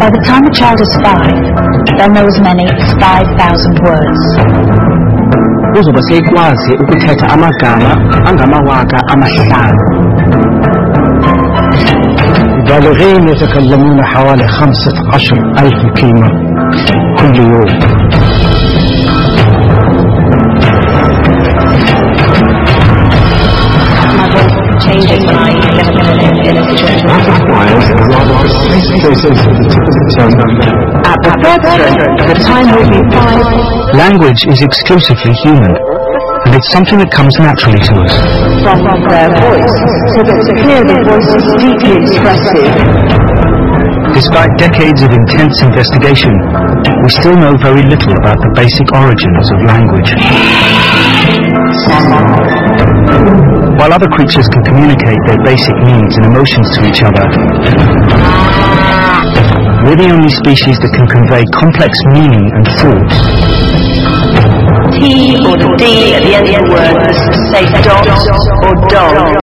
By the time a child is 5, they'll know as many as 5,000 words. uzoba sekwazi ukuthetha amagama angamawaka amahlanu. البالغين يتكلمون حوالي 15,000 كلمة كل يوم. Changes when I get in a situation. That requires a rather precise process at the tip of the tongue. At the third stroke, the time will be 5. Language is exclusively human, and it's something that comes naturally to us. From their voice, so that to hear the voice is deeply expressive. Despite decades of intense investigation, we still know very little about the basic origins of language. While other creatures can communicate their basic needs and emotions to each other, we're the only species that can convey complex meaning and thought. T or the D at the end of the word, say dot or dog.